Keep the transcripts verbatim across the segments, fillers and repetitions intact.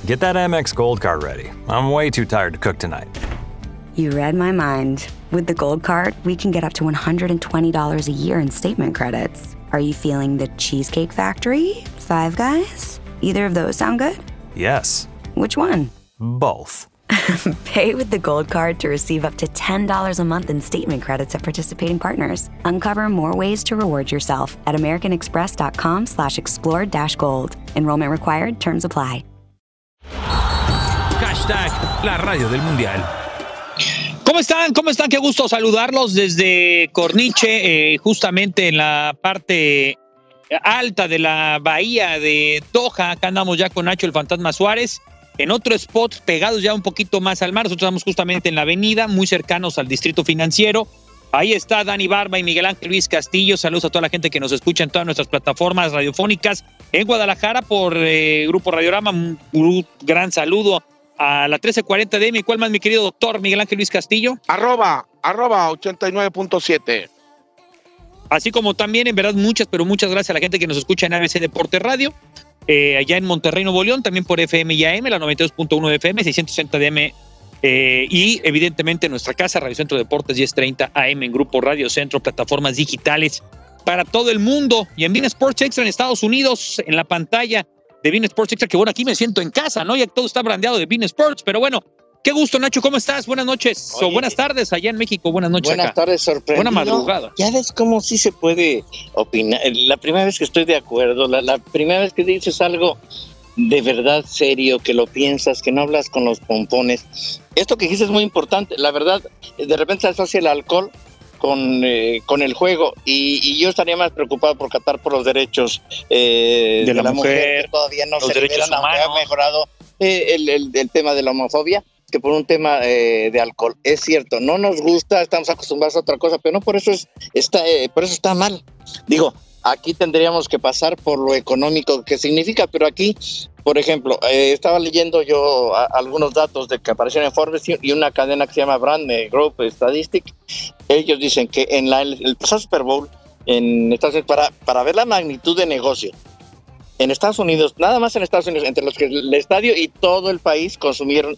Get that Amex Gold Card ready. I'm way too tired to cook tonight. You read my mind. With the Gold Card, we can get up to one hundred twenty dollars a year in statement credits. Are you feeling the Cheesecake Factory? Five Guys? Either of those sound good? Yes. Which one? Both. Pay with the Gold Card to receive up to ten dollars a month in statement credits at participating partners. Uncover more ways to reward yourself at americanexpress.com slash explore dash gold. Enrollment required. Terms apply. Hashtag la radio del mundial. ¿Cómo están? ¿Cómo están? Qué gusto saludarlos desde Corniche, eh, justamente en la parte alta de la bahía de Doha. Acá andamos ya con Nacho el Fantasma Suárez. En otro spot, pegados ya un poquito más al mar. Nosotros estamos justamente en la avenida, muy cercanos al Distrito Financiero. Ahí está Dani Barba y Miguel Ángel Luis Castillo. Saludos a toda la gente que nos escucha en todas nuestras plataformas radiofónicas. En Guadalajara por eh, Grupo Radiorama, un, un gran saludo a la trece cuarenta D M. ¿Cuál más, mi querido doctor Miguel Ángel Luis Castillo? Arroba, arroba ochenta y nueve punto siete. Así como también, en verdad, muchas, pero muchas gracias a la gente que nos escucha en A B C Deportes Radio. Eh, allá en Monterrey, Nuevo León, también por F M y A M, la noventa y dos punto uno de F M, seiscientos sesenta D M. Eh, y evidentemente en nuestra casa, Radio Centro Deportes diez treinta A M en Grupo Radio Centro, plataformas digitales para todo el mundo. Y en beIN Sports Extra en Estados Unidos, en la pantalla de beIN Sports Extra, que bueno, aquí me siento en casa, ¿no? Ya todo está brandeado de beIN Sports, pero bueno, qué gusto, Nacho, ¿cómo estás? Buenas noches, Oye, o buenas tardes allá en México, buenas noches buenas acá. Tardes, sorprendido. Buena madrugada. Ya ves cómo sí se puede opinar. La primera vez que estoy de acuerdo, la, la primera vez que dices algo de verdad serio, que lo piensas, que no hablas con los pompones. Esto que dijiste es muy importante, la verdad, de repente se asocia el alcohol con, eh, con el juego y, y yo estaría más preocupado por Qatar por los derechos eh, de, de la, la mujer, mujer, que todavía no se liberan, aunque ha mejorado eh, el, el, el tema de la homofobia, que por un tema eh, de alcohol. Es cierto, no nos gusta, estamos acostumbrados a otra cosa, pero no por eso es, está, eh, por eso está mal. Digo, aquí tendríamos que pasar por lo económico que significa, pero aquí, por ejemplo, eh, estaba leyendo yo a, algunos datos de que aparecieron en Forbes y una cadena que se llama Brand Group Statistics. Ellos dicen que en la, el pasado Super Bowl, en Estados Unidos, para, para ver la magnitud de negocio, en Estados Unidos, nada más en Estados Unidos, entre los que el estadio y todo el país consumieron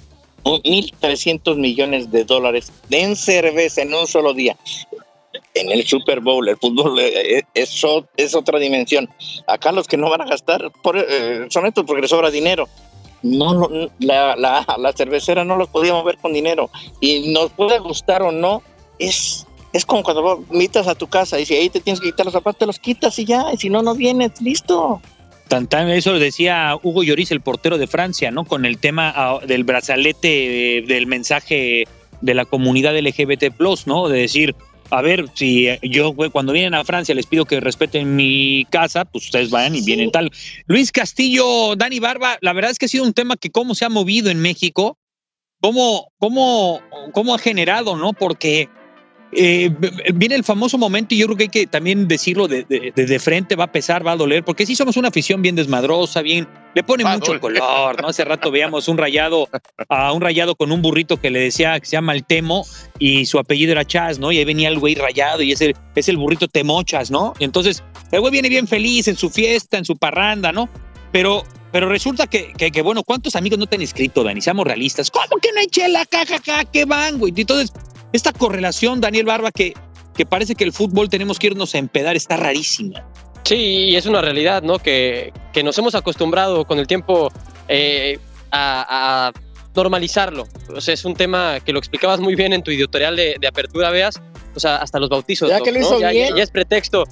mil trescientos millones de dólares en cerveza en un solo día. En el Super Bowl, el fútbol es, es otra dimensión. Acá los que no van a gastar por, eh, son estos porque les sobra dinero. No, la, la, la cervecera no los podía mover con dinero. Y nos puede gustar o no, es, es como cuando invitas a tu casa y si ahí te tienes que quitar los zapatos, te los quitas y ya, y si no, no vienes, listo. Tan, tan, eso lo decía Hugo Lloris, el portero de Francia, ¿no? Con el tema uh, del brazalete, eh, del mensaje de la comunidad L G B T plus, ¿no? De decir, a ver, si yo cuando vienen a Francia les pido que respeten mi casa, pues ustedes vayan y sí. Vienen tal. Luis Castillo, Dani Barba, la verdad es que ha sido un tema que cómo se ha movido en México, cómo, cómo, cómo ha generado, ¿no? Porque Eh, viene el famoso momento y yo creo que hay que también decirlo de, de, de, de frente, va a pesar, va a doler, porque sí somos una afición bien desmadrosa, bien, le pone va mucho color, ¿no? Hace rato veíamos un rayado, a un rayado con un burrito que le decía que se llama el Temo y su apellido era Chas, ¿no? Y ahí venía el güey rayado y es el, es el burrito Temochas, ¿no? Y entonces el güey viene bien feliz en su fiesta, en su parranda, ¿no? Pero, pero resulta que, que, que, bueno, ¿cuántos amigos no te han escrito, Dani? Seamos realistas. ¿Cómo que no hay chela? Jajaja, ¿qué van, güey? Entonces, esta correlación, Daniel Barba, que, que parece que el fútbol tenemos que irnos a empedar, está rarísima. Sí, es una realidad, ¿no? Que, que nos hemos acostumbrado con el tiempo eh, a, a normalizarlo. O sea, es un tema que lo explicabas muy bien en tu editorial de, de apertura, Veas. O sea, hasta los bautizos. Ya que lo hizo ¿no? ya, bien. Ya, ya es pretexto.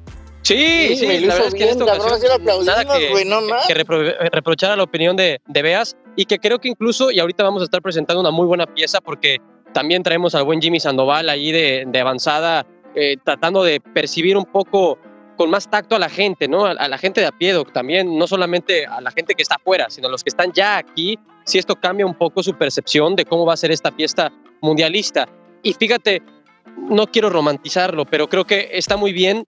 Sí, sí, sí la verdad es que en esta ocasión nada que, wey, no que repro, reprochar a la opinión de, de Veas, y que creo que incluso, y ahorita vamos a estar presentando una muy buena pieza, porque también traemos al buen Jimmy Sandoval ahí de, de avanzada, eh, tratando de percibir un poco con más tacto a la gente, ¿no? A, a la gente de a pie, también, no solamente a la gente que está afuera, sino a los que están ya aquí, si esto cambia un poco su percepción de cómo va a ser esta fiesta mundialista. Y fíjate, no quiero romantizarlo, pero creo que está muy bien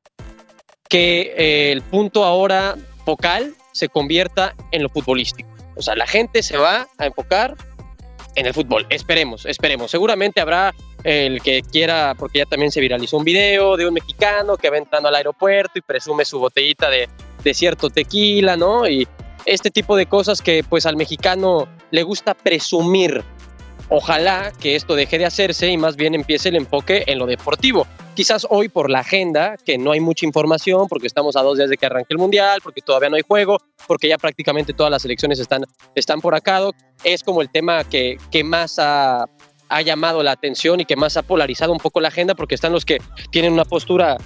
que eh, el punto ahora focal se convierta en lo futbolístico. O sea, la gente se va a enfocar en el fútbol. Esperemos, esperemos. Seguramente habrá el que quiera, porque ya también se viralizó un video de un mexicano que va entrando al aeropuerto y presume su botellita de, de cierto tequila, ¿no? Y este tipo de cosas que pues al mexicano le gusta presumir. Ojalá que esto deje de hacerse y más bien empiece el enfoque en lo deportivo. Quizás hoy por la agenda, que no hay mucha información, porque estamos a dos días de que arranque el Mundial, porque todavía no hay juego, porque ya prácticamente todas las elecciones están, están por acá, es como el tema que, que más ha, ha llamado la atención y que más ha polarizado un poco la agenda, porque están los que tienen una postura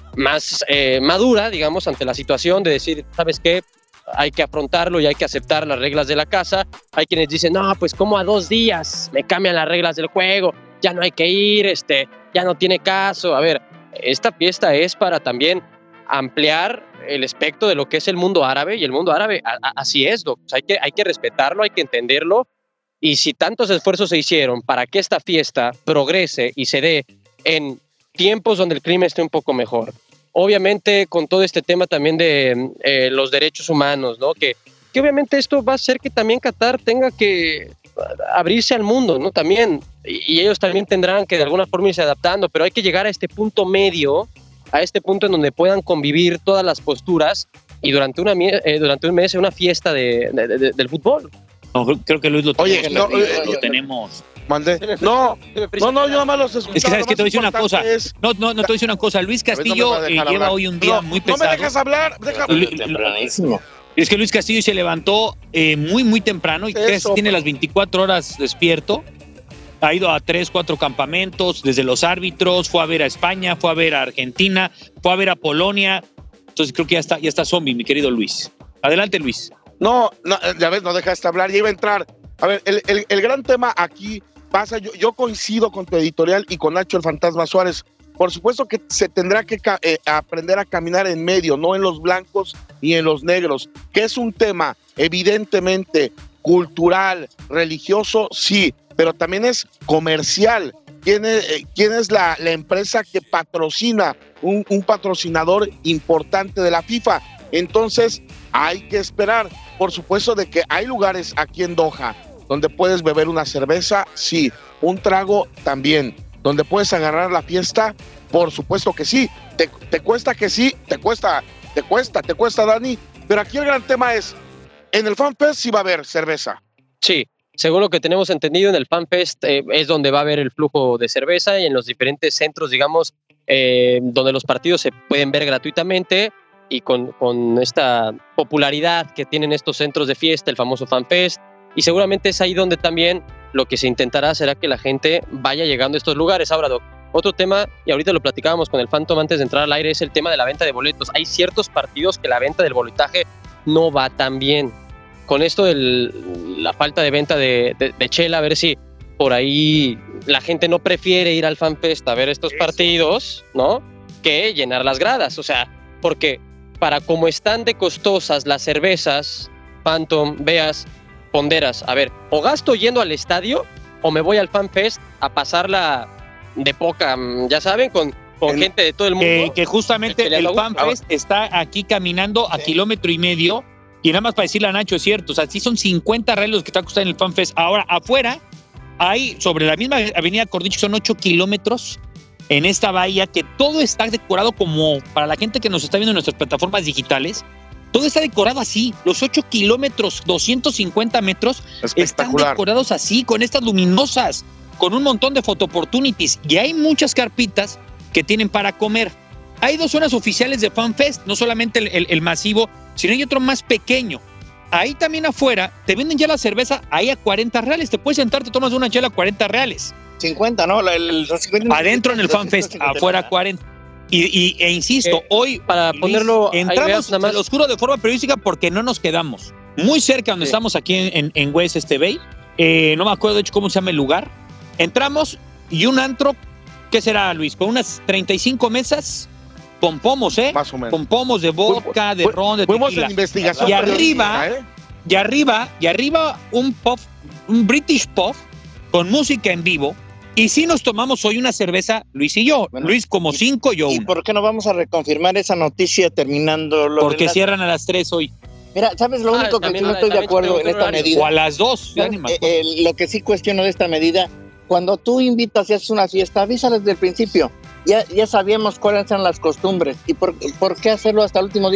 más eh, madura, digamos, ante la situación de decir, ¿sabes qué? Hay que afrontarlo y hay que aceptar las reglas de la casa. Hay quienes dicen, no, pues como a dos días me cambian las reglas del juego, ya no hay que ir, este, ya no tiene caso. A ver, esta fiesta es para también ampliar el espectro de lo que es el mundo árabe, y el mundo árabe a, a, así es, Doc. O sea, hay que, hay que respetarlo, hay que entenderlo, y si tantos esfuerzos se hicieron para que esta fiesta progrese y se dé en tiempos donde el clima esté un poco mejor, obviamente con todo este tema también de eh, los derechos humanos, ¿no? Que, que obviamente esto va a hacer que también Qatar tenga que abrirse al mundo, ¿no? También, y, y ellos también tendrán que de alguna forma irse adaptando, pero hay que llegar a este punto medio, a este punto en donde puedan convivir todas las posturas y durante, una, eh, durante un mes una fiesta de, de, de, del fútbol. No, creo que Luis lo Oye, tenemos. no, eh, lo tenemos. Mandé. No, no, no, yo nada más los escuchaba. Es que sabes que te voy a decir una cosa. Es... No, no, no te voy a decir una cosa. Luis Castillo no eh, lleva hablar. hoy un día no, muy pesado. No me dejas hablar. Déjame. Tempranísimo. Es que Luis Castillo se levantó eh, muy, muy temprano y casi tiene las veinticuatro horas despierto. Ha ido a tres, cuatro campamentos, desde los árbitros, fue a ver a España, fue a ver a Argentina, fue a ver a Polonia. Entonces creo que ya está, ya está zombie, mi querido Luis. Adelante, Luis. No, no, ya ves, no dejaste hablar, ya iba a entrar. A ver, el, el, el gran tema aquí pasa, yo, yo coincido con tu editorial y con Nacho el Fantasma Suárez. Por supuesto que se tendrá que ca- eh, aprender a caminar en medio, no en los blancos y en los negros, que es un tema evidentemente cultural, religioso, sí, pero también es comercial. ¿Quién es, eh, quién es la, la empresa que patrocina, un, un patrocinador importante de la FIFA? Entonces hay que esperar. Por supuesto de que hay lugares aquí en Doha donde puedes beber una cerveza, sí, un trago también, donde puedes agarrar la fiesta, por supuesto que sí, te, te cuesta que sí, te cuesta, te cuesta, te cuesta, Dani, pero aquí el gran tema es, en el FanFest sí va a haber cerveza. Sí, según lo que tenemos entendido, en el FanFest eh, es donde va a haber el flujo de cerveza y en los diferentes centros, digamos, eh, donde los partidos se pueden ver gratuitamente y con, con esta popularidad que tienen estos centros de fiesta, el famoso FanFest, y seguramente es ahí donde también lo que se intentará será que la gente vaya llegando a estos lugares. Ahora, Doc, otro tema, y ahorita lo platicábamos con el Phantom antes de entrar al aire, es el tema de la venta de boletos. Hay ciertos partidos que la venta del boletaje no va tan bien. Con esto de la falta de venta de, de, de chela, a ver si por ahí la gente no prefiere ir al FanFest a ver estos partidos, ¿no? Que llenar las gradas. O sea, porque para como están de costosas las cervezas, Phantom, Veas, ponderas, a ver, o gasto yendo al estadio o me voy al FanFest a pasarla de poca, ya saben, con, con el, gente de todo el mundo. Que, que justamente el FanFest está aquí caminando a sí. kilómetro y medio. Y nada más para decirle a Nacho, es cierto, o sea, sí son cincuenta reales los que está costando en el FanFest. Ahora, afuera, hay sobre la misma avenida Cordicho, son ocho kilómetros en esta bahía, que todo está decorado como, para la gente que nos está viendo en nuestras plataformas digitales, todo está decorado así, los ocho kilómetros, doscientos cincuenta metros, están decorados así, con estas luminosas, con un montón de photo opportunities, y hay muchas carpitas que tienen para comer. Hay dos zonas oficiales de FanFest, no solamente el, el, el masivo, sino hay otro más pequeño. Ahí también afuera, te venden ya la cerveza ahí a cuarenta reales, te puedes sentar, te tomas una chela a cuarenta reales. cincuenta, ¿no? El, el, los cincuenta, adentro en el FanFest, afuera cuarenta. Y, y, e insisto, eh, hoy para Luis, ponerlo entramos veas, nada más. Al oscuro de forma periodística porque no nos quedamos muy cerca donde sí. estamos aquí en, en, en West este Bay. Eh, no me acuerdo de hecho cómo se llama el lugar. Entramos y un antro, ¿qué será, Luis? Con unas treinta y cinco mesas con pomos, ¿eh? Más o menos. Con pomos de vodka, de ron, de tequila. Fuimos en investigación. Y arriba, ¿eh? y arriba, y arriba un puff, un British puff con música en vivo. Y si nos tomamos hoy una cerveza, Luis y yo. Bueno, Luis como cinco, yo ¿y una. ¿Y por qué no vamos a reconfirmar esa noticia terminando? Lo Porque las... cierran a las tres hoy. Mira, ¿sabes lo único ah, que no estoy de acuerdo en esta medida? O a las dos. Ya eh, eh, lo que sí cuestiono de esta medida, cuando tú invitas y haces una fiesta, avísala desde el principio. Ya, ya sabíamos cuáles eran las costumbres. ¿Y por, por qué hacerlo hasta el último día?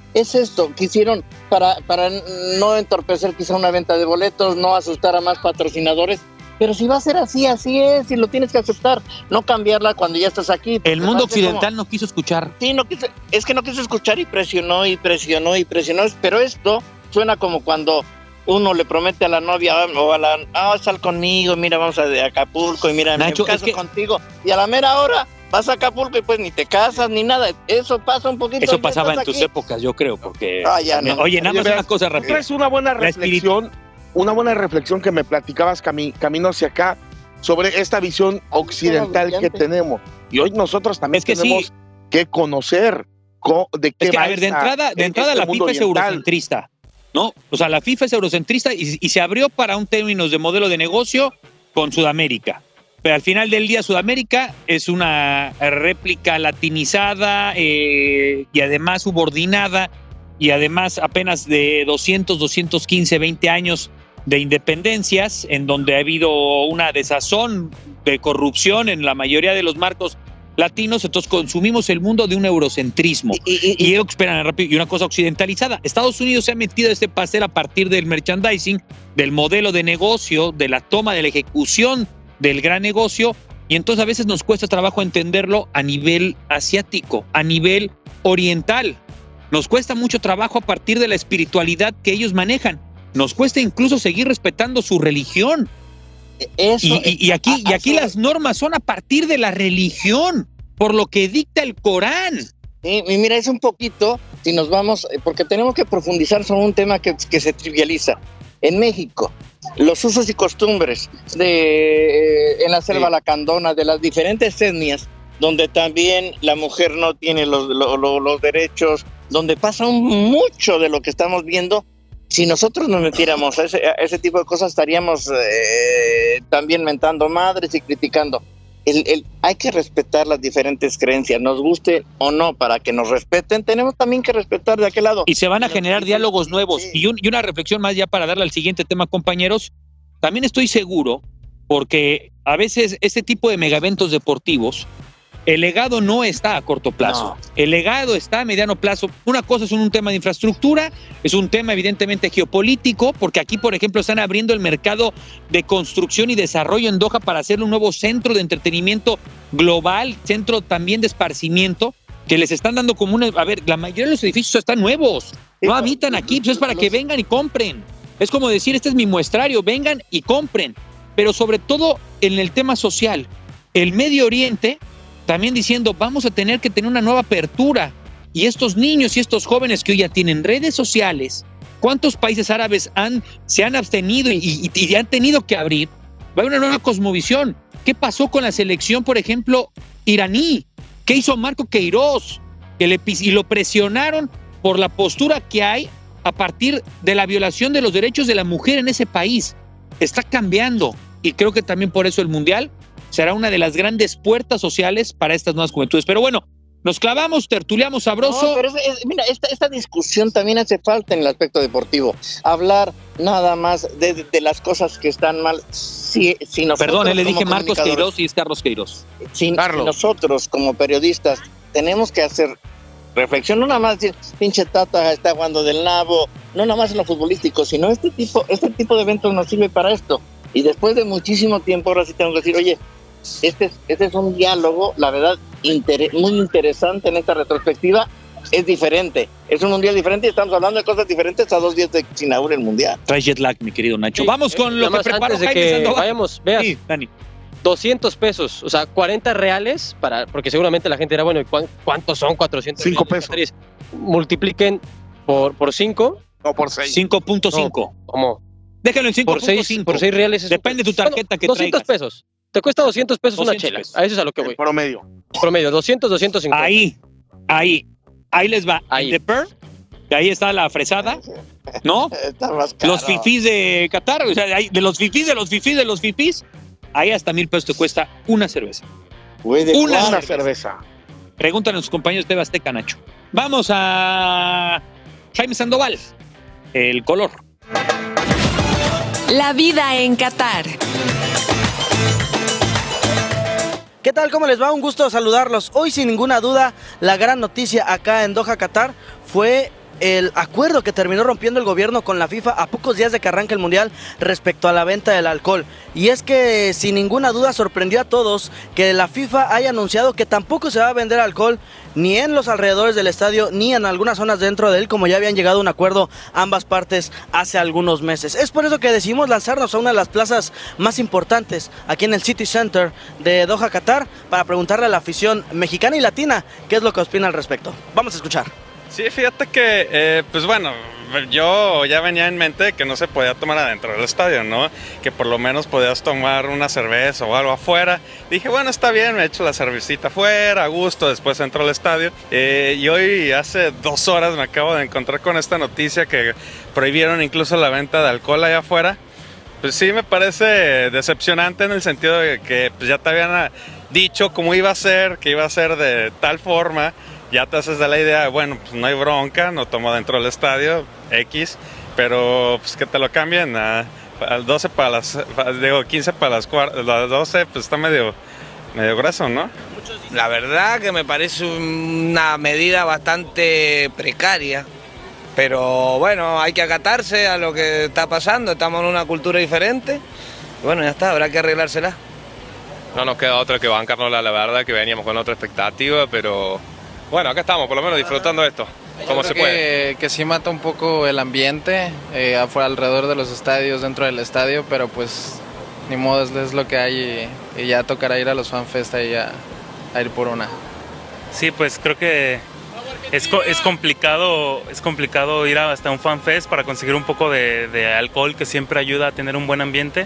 es esto, quisieron para, para no entorpecer quizá una venta de boletos, no asustar a más patrocinadores, pero si va a ser así, así es, y lo tienes que aceptar, no cambiarla cuando ya estás aquí. El mundo occidental como, no quiso escuchar. Sí, no quiso, es que no quiso escuchar y presionó y presionó y presionó, pero esto suena como cuando uno le promete a la novia o a la, ah, sal conmigo, mira, vamos a de Acapulco y mira, Nacho, me caso es que... contigo, y a la mera hora vas a Acapulco y pues ni te casas ni nada. Eso pasa un poquito. Eso pasaba en tus aquí. épocas, yo creo, porque... Ah, ya, no. Oye, nada más una cosa rápida. Es una buena reflexión, una buena reflexión que me platicabas cami- camino hacia acá sobre esta visión occidental que tenemos. Y hoy nosotros también es que tenemos sí. que conocer co- de qué es que, va a ver, de entrada, de entrada este la FIFA es eurocentrista, ¿no? O sea, la FIFA es eurocentrista y, y se abrió para un términos de modelo de negocio con Sudamérica. Pero al final del día Sudamérica es una réplica latinizada eh, y además subordinada y además apenas de doscientos, doscientos quince, veinte años de independencias en donde ha habido una desazón de corrupción en la mayoría de los marcos latinos, entonces consumimos el mundo de un eurocentrismo y, y, y, y ellos esperan rápido y una cosa occidentalizada. Estados Unidos se ha metido a este pastel a partir del merchandising, del modelo de negocio, de la toma, de la ejecución del gran negocio, y entonces a veces nos cuesta trabajo entenderlo a nivel asiático, a nivel oriental. Nos cuesta mucho trabajo a partir de la espiritualidad que ellos manejan. Nos cuesta incluso seguir respetando su religión. Eso, y, y, y aquí, y aquí las normas son a partir de la religión, por lo que dicta el Corán. Sí, y mira, es un poquito, si nos vamos, porque tenemos que profundizar sobre un tema que, que se trivializa. En México, los usos y costumbres de eh, en la selva sí. lacandona de las diferentes etnias, donde también la mujer no tiene los, los, los derechos, donde pasa un, mucho de lo que estamos viendo. Si nosotros nos metiéramos a ese, a ese tipo de cosas, estaríamos eh, también mentando madres y criticando. El, el, hay que respetar las diferentes creencias, nos guste o no, para que nos respeten, tenemos también que respetar de aquel lado. Y se van a generar diálogos nuevos. Sí. Y, un, y una reflexión más ya para darle al siguiente tema, compañeros. También estoy seguro, porque a veces este tipo de megaeventos deportivos, el legado no está a corto plazo. No. El legado está a mediano plazo. Una cosa es un tema de infraestructura, es un tema evidentemente geopolítico, porque aquí, por ejemplo, están abriendo el mercado de construcción y desarrollo en Doha para hacer un nuevo centro de entretenimiento global, centro también de esparcimiento, que les están dando como una... A ver, la mayoría de los edificios están nuevos, no habitan aquí, pues es para que vengan y compren. Es como decir, este es mi muestrario, vengan y compren. Pero sobre todo en el tema social, el Medio Oriente... también diciendo, vamos a tener que tener una nueva apertura. Y estos niños y estos jóvenes que hoy ya tienen redes sociales, ¿cuántos países árabes han, se han abstenido y, y, y han tenido que abrir? Va a haber una nueva cosmovisión. ¿Qué pasó con la selección, por ejemplo, iraní? ¿Qué hizo Marco Queiroz? Que le, y lo presionaron por la postura que hay a partir de la violación de los derechos de la mujer en ese país. Está cambiando. Y creo que también por eso el Mundial será una de las grandes puertas sociales para estas nuevas juventudes. Pero bueno, nos clavamos, tertuliamos sabroso. No, pero es, es, mira, esta, esta discusión también hace falta en el aspecto deportivo. Hablar nada más de, de, de las cosas que están mal. Si, si Perdón, le dije Marcos Queiroz y es Carlos Queiroz. Si, si nosotros como periodistas tenemos que hacer reflexión, no nada más decir, pinche Tata está jugando del nabo, no nada más en lo futbolístico, sino este tipo, este tipo de eventos nos sirve para esto. Y después de muchísimo tiempo, ahora sí tengo que decir, oye, Este, este es un diálogo, la verdad, inter- muy interesante en esta retrospectiva. Es diferente, es un mundial diferente y estamos hablando de cosas diferentes a dos días de que se inaugure el mundial. Trae jet lag, mi querido Nacho. Sí, Vamos con eh, lo que preparó antes de Jaime que Sandoval. Vayamos, veas, sí, Dani. doscientos pesos, o sea, cuarenta reales, para, porque seguramente la gente dirá, bueno, ¿cuántos son cuatrocientos? cinco pesos. Multipliquen por, por cinco. No, por seis. cinco punto cinco. No, ¿cómo? Déjalo en cinco punto cinco. Por seis reales. Es Depende de tu tarjeta bueno, que doscientos traigas. Pesos. Te cuesta doscientos pesos doscientos una chela. pesos. A eso es a lo que voy. El promedio. Promedio, doscientos, doscientos cincuenta. Ahí, ahí, ahí les va. Ahí. The Pearl, que ahí está la fresada, ¿no? Está más caro. Los fifís de Qatar, o sea, de los fifís, de los fifís, de los fifís, ahí hasta mil pesos te cuesta una cerveza. Güey, de una, Una cerveza. cerveza. Pregúntale a sus compañeros de T V Azteca, Nacho. Vamos a Jaime Sandoval, el color. La vida en Qatar. ¿Qué tal? ¿Cómo les va? Un gusto saludarlos. Hoy, sin ninguna duda, la gran noticia acá en Doha, Qatar, fue el acuerdo que terminó rompiendo el gobierno con la FIFA a pocos días de que arranque el Mundial respecto a la venta del alcohol. Y es que sin ninguna duda sorprendió a todos que la FIFA haya anunciado que tampoco se va a vender alcohol ni en los alrededores del estadio ni en algunas zonas dentro de él, como ya habían llegado a un acuerdo ambas partes hace algunos meses. Es por eso que decidimos lanzarnos a una de las plazas más importantes aquí en el City Center de Doha, Qatar, para preguntarle a la afición mexicana y latina qué es lo que opina al respecto. Vamos a escuchar. Sí, fíjate que, eh, pues bueno, yo ya venía en mente que no se podía tomar adentro del estadio, ¿no? Que por lo menos podías tomar una cerveza o algo afuera. Dije, bueno, está bien, me echo la cervecita afuera, a gusto, después entro al estadio. Eh, y hoy, hace dos horas, me acabo de encontrar con esta noticia que prohibieron incluso la venta de alcohol allá afuera. Pues sí, me parece decepcionante en el sentido de que pues, ya te habían dicho cómo iba a ser, que iba a ser de tal forma. Ya te haces de la idea, bueno, pues no hay bronca, no tomo dentro del estadio, X, pero pues que te lo cambien a, a doce para las, digo, quince para las, las doce, pues está medio, medio grueso, ¿no? La verdad que me parece una medida bastante precaria, pero bueno, hay que acatarse a lo que está pasando, estamos en una cultura diferente, y bueno, ya está, habrá que arreglársela. No nos queda otra que bancarnos, la verdad, que veníamos con otra expectativa, pero... Bueno, acá estamos, por lo menos disfrutando de esto, como se puede. Que, que sí mata un poco el ambiente eh, afuera, alrededor de los estadios, dentro del estadio, pero pues ni modo, es, es lo que hay y, y ya tocará ir a los FanFest y a, a ir por una. Sí, pues creo que es, es complicado es complicado ir hasta un FanFest para conseguir un poco de, de alcohol, que siempre ayuda a tener un buen ambiente,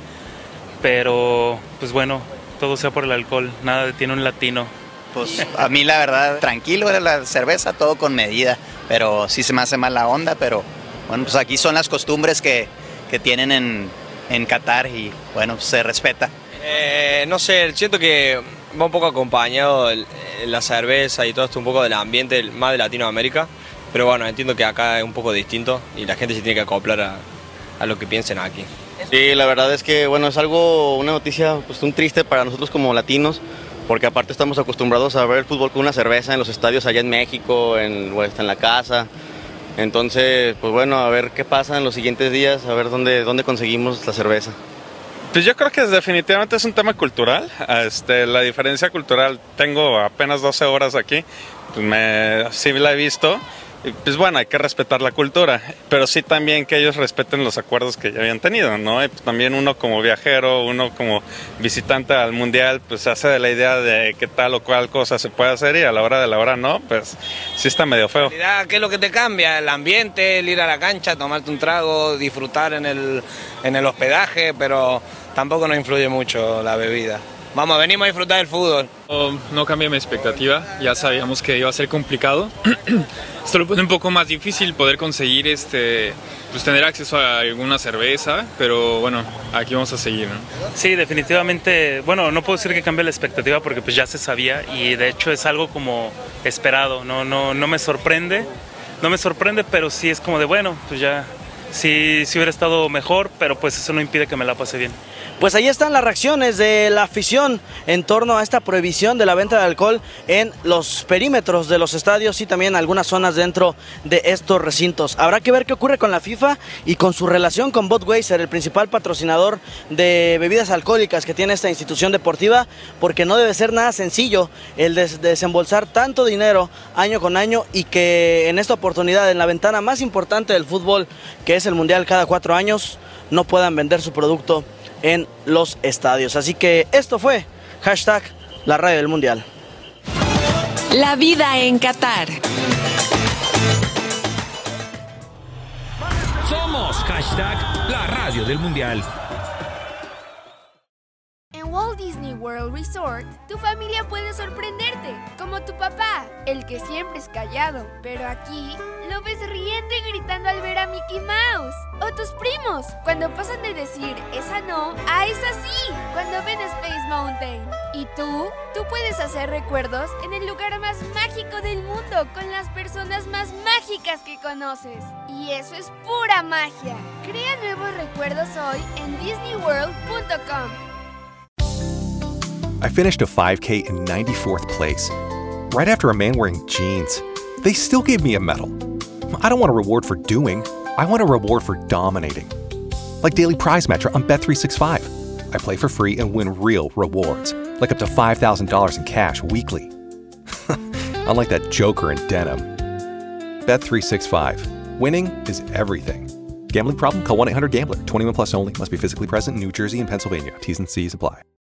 pero pues bueno, todo sea por el alcohol, nada detiene un latino. Pues a mí la verdad, tranquilo era la cerveza, todo con medida, pero sí se me hace mala onda, pero bueno, pues aquí son las costumbres que, que tienen en, en Qatar y bueno, pues se respeta. Eh, no sé, siento que va un poco acompañado el, la cerveza y todo esto un poco del ambiente más de Latinoamérica, pero bueno, entiendo que acá es un poco distinto y la gente se tiene que acoplar a, a lo que piensen aquí. Sí, la verdad es que bueno, es algo, una noticia pues un triste para nosotros como latinos, porque aparte estamos acostumbrados a ver el fútbol con una cerveza en los estadios allá en México, en, o en la casa. Entonces, pues bueno, a ver qué pasa en los siguientes días, a ver dónde, dónde conseguimos la cerveza. Pues yo creo que definitivamente es un tema cultural. Este, la diferencia cultural, tengo apenas doce horas aquí, pues me, sí la he visto. Y pues bueno, hay que respetar la cultura, pero sí también que ellos respeten los acuerdos que ya habían tenido, ¿no? Y pues también uno como viajero, uno como visitante al mundial, pues se hace de la idea de que tal o cual cosa se puede hacer y a la hora de la hora no, pues sí está medio feo. ¿Qué es lo que te cambia? El ambiente, el ir a la cancha, tomarte un trago, disfrutar en el, en el hospedaje, pero tampoco nos influye mucho la bebida. Vamos, venimos a disfrutar del fútbol. No, no cambié mi expectativa, ya sabíamos que iba a ser complicado. Esto lo pone un poco más difícil poder conseguir este, pues tener acceso a alguna cerveza, pero bueno, aquí vamos a seguir, ¿no? Sí, definitivamente, bueno, no puedo decir que cambie la expectativa porque pues ya se sabía y de hecho es algo como esperado, no, no, no me sorprende, no me sorprende, pero sí es como de bueno, pues ya, sí, sí hubiera estado mejor, pero pues eso no impide que me la pase bien. Pues ahí están las reacciones de la afición en torno a esta prohibición de la venta de alcohol en los perímetros de los estadios y también algunas zonas dentro de estos recintos. Habrá que ver qué ocurre con la FIFA y con su relación con Budweiser, el principal patrocinador de bebidas alcohólicas que tiene esta institución deportiva, porque no debe ser nada sencillo el des- desembolsar tanto dinero año con año y que en esta oportunidad, en la ventana más importante del fútbol, que es el Mundial cada cuatro años, no puedan vender su producto en los estadios. Así que esto fue hashtag la radio del Mundial. La vida en Qatar. Somos hashtag la radio del Mundial. En Walt Disney World Resort, tu familia puede sorprenderte, como tu papá, el que siempre es callado, pero aquí lo ves riendo y gritando al ver a Mickey Mouse. O tus primos, cuando pasan de decir esa no a esa sí, cuando ven Space Mountain. Y tú, tú puedes hacer recuerdos en el lugar más mágico del mundo con las personas más mágicas que conoces. Y eso es pura magia. Crea nuevos recuerdos hoy en disney world punto com. I finished a five K in ninety-fourth place, right after a man wearing jeans. They still gave me a medal. I don't want a reward for doing. I want a reward for dominating. Like Daily Prize Match on Bet three sixty-five. I play for free and win real rewards, like up to five thousand dollars in cash weekly. Unlike that joker in denim. Bet three sixty-five. Winning is everything. Gambling problem? Call one eight hundred gambler. twenty-one plus only. Must be physically present in New Jersey and Pennsylvania. T's and C's apply.